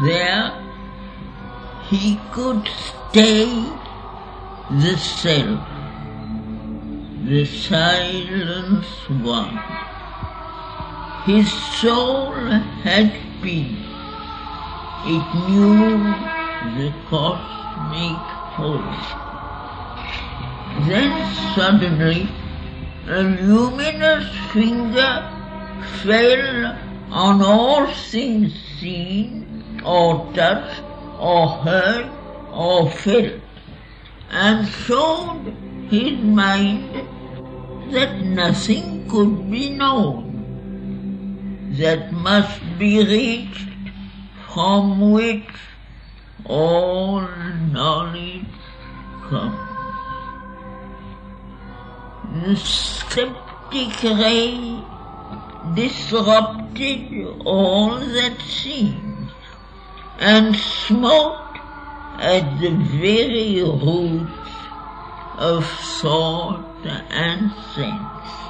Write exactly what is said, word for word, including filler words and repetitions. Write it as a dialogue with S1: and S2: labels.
S1: There he could stay the self, the silence one. His soul had peace. It knew the cosmic whole. Then suddenly a luminous finger fell on all things seen or touched or heard or felt, and showed his mind that nothing could be known, that must be reached, from which all knowledge comes. The skeptic ray disrupted all that seemed, and smote at the very roots of thought and sense.